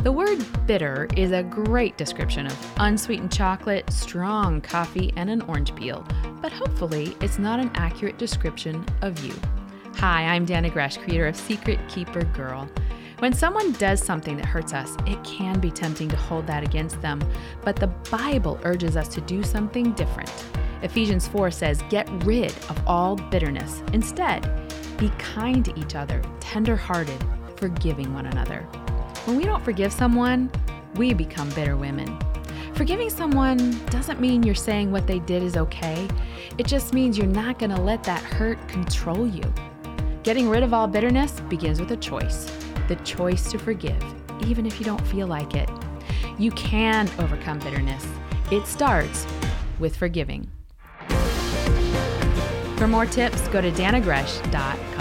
The word bitter is a great description of unsweetened chocolate, strong coffee, and an orange peel, but hopefully it's not an accurate description of you. Hi, I'm Dana Gresh, creator of Secret Keeper Girl. When someone does something that hurts us, it can be tempting to hold that against them, but the Bible urges us to do something different. Ephesians 4 says, get rid of all bitterness. Instead, be kind to each other, tender-hearted, forgiving one another. When we don't forgive someone, we become bitter women. Forgiving someone doesn't mean you're saying what they did is okay. It just means you're not going to let that hurt control you. Getting rid of all bitterness begins with a choice. The choice to forgive, even if you don't feel like it. You can overcome bitterness. It starts with forgiving. For more tips, go to danagresh.com.